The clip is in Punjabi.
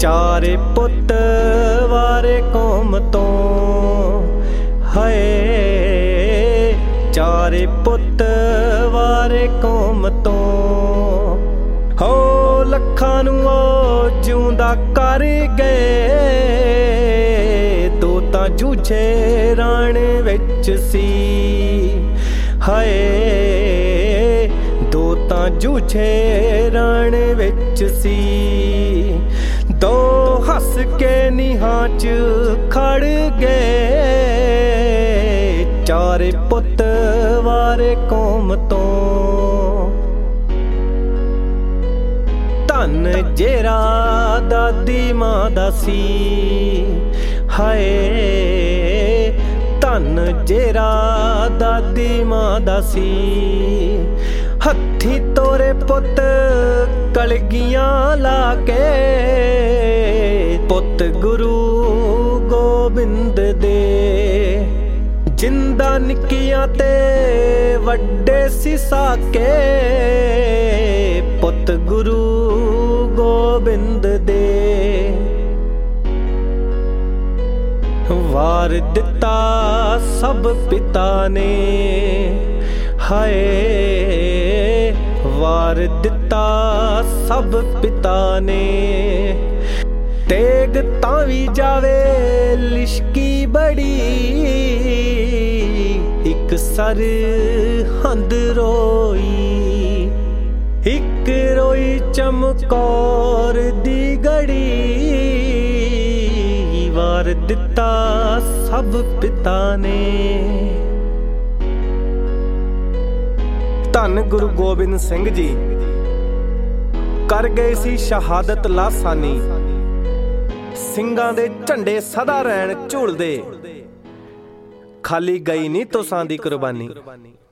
ਚਾਰੇ ਪੁੱਤ ਵਾਰੇ ਕੌਮ ਤੋਂ ਹਾਏ, ਚਾਰੇ ਪੁੱਤ ਵਾਰੇ ਕੌਮ ਤੋਂ ਹੋ ਲੱਖਾਂ ਨੂੰ ਉਹ ਜਿਉਂਦਾ ਕਰ ਗਏ। ਦੋ ਤਾਂ ਜੂਝੇ ਰਾਣ ਵਿੱਚ ਸੀ ਹਾਏ, ਦੋ ਤਾਂ ਜੂਝੇ ਰਾਣ ਵਿੱਚ ਸੀ। ਦੋ ਹੱਸ ਕੇ ਨੀਹਾਂ 'ਚ ਖੜ ਗਏ, ਚਾਰੇ ਪੁੱਤ ਵਾਰੇ ਕੌਮ ਤੋਂ। ਧੰਨ ਜਿਹੜਾ ਦਾਦੀ ਮਾਂ ਦਾ ਸੀ ਹਾਏ, ਧੰਨ ਜਿਹੜਾ ਦਾਦੀ ਮਾਂ ਦਾ ਸੀ। ਹੱਥੀਂ ਤੋਰੇ ਪੁੱਤ ਕਲਗੀਆਂ ਲਾ ਕੇ, ਪੁੱਤ ਗੁਰੂ ਗੋਬਿੰਦ ਦੇ। ਜਿੰਦਾ ਨਿੱਕੀਆਂ ਤੇ ਵੱਡੇ ਸੀ ਸਾਕੇ, ਪੁੱਤ ਗੁਰੂ ਗੋਬਿੰਦ ਦੇ। ਵਾਰ ਦਿੱਤਾ ਸਭ ਪਿਤਾ ਨੇ ਹਾਏ, ਵਾਰ ਦਿੱਤਾ ਸਭ ਪਿਤਾ ਨੇ। ਤੇਗ ਤਾਂ ਵੀ ਜਾਵੇ ਲਿਸ਼ਕੀ ਬੜੀ, ਇੱਕ ਸਰਹੰਦ ਰੋਈ, ਇੱਕ ਰੋਈ ਚਮਕੌਰ ਦੀ ਗੜੀ। ਵਾਰ ਦਿੱਤਾ ਸਭ ਪਿਤਾ ਨੇ। ਧੰਨ ਗੁਰੂ ਗੋਬਿੰਦ ਸਿੰਘ ਜੀ ਕਰ ਗਏ ਸੀ ਸ਼ਹਾਦਤ ਲਾਸਾਨੀ। ਸਿੰਘਾਂ ਦੇ ਝੰਡੇ ਸਦਾ ਰਹਿਣ ਝੂਲਦੇ, ਖਾਲੀ ਗਈ ਨਹੀਂ ਤੁਸਾਂ ਦੀ ਕੁਰਬਾਨੀ।